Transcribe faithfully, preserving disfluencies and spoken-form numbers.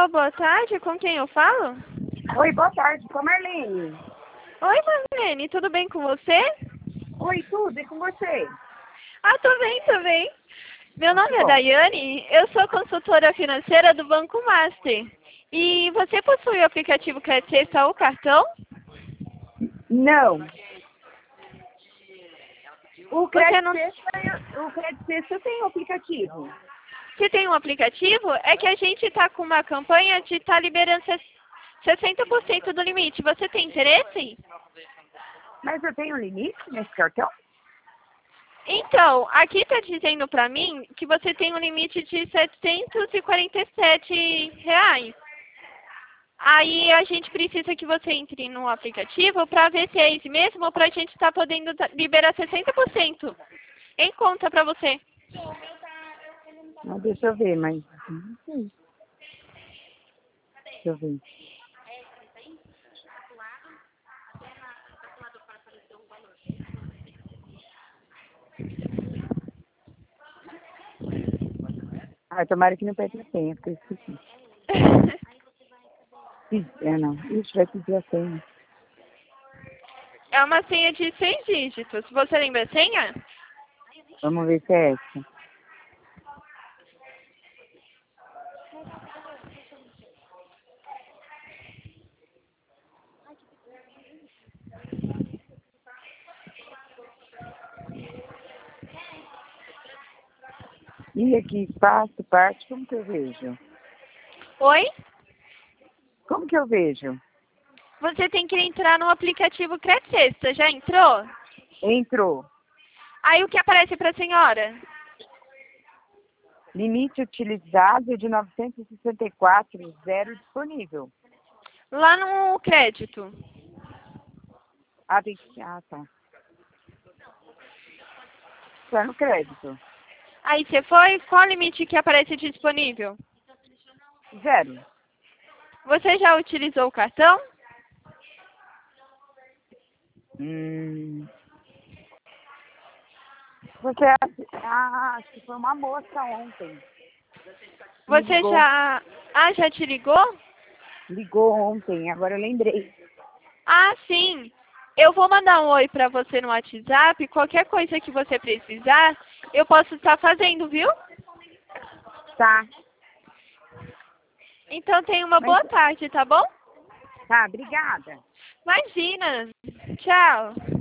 Alô, boa tarde, com quem eu falo? Oi, boa tarde, com a Marlene. Oi, Marlene, tudo bem com você? Oi, tudo, e com você? Ah, tô bem, tô bem. Meu Ah, que nome é bom. Daiane, eu sou consultora financeira do Banco Master. E você possui o aplicativo Credit Sexta ou cartão? Não. O Você Crédito não... Sexta, o Crédito Sexta tem o aplicativo. Se tem um aplicativo, é que a gente está com uma campanha de estar liberando sessenta por cento do limite. Você tem interesse? Mas eu tenho limite nesse cartão? Então, aqui está dizendo para mim que você tem um limite de setecentos e quarenta e sete reais. Aí a gente precisa que você entre no aplicativo para ver se é esse mesmo, para a gente estar podendo liberar sessenta por cento em conta para você. Ah, deixa eu ver, mas... Não sei. Deixa eu ver. Ah, tomara que não pegue a senha, porque eu esqueci. Ih, É, não. Ixi, vai pedir a senha. É uma senha de seis dígitos. Você lembra a senha? Vamos ver se é essa. E aqui, espaço, parte, como que eu vejo? Oi? Como que eu vejo? Você tem que entrar no aplicativo Credit Sexta. Já entrou? Entrou. Aí o que aparece para a senhora? Limite utilizado de novecentos e sessenta e quatro, zero disponível. Lá no crédito. Ah, tem que... Ah, tá. Está no crédito. Aí você foi? Qual o limite que aparece disponível? Zero. Você já utilizou o cartão? Hum. Você... acha- Ah, acho que foi uma moça ontem. Me Você ligou. já... Ah, já te ligou? Ligou ontem, agora eu lembrei. Ah, sim. Eu vou mandar um oi para você no WhatsApp. Qualquer coisa que você precisar, eu posso estar fazendo, viu? Tá. Então tenha uma Mas... boa tarde, tá bom? Tá, obrigada. Imagina. Tchau.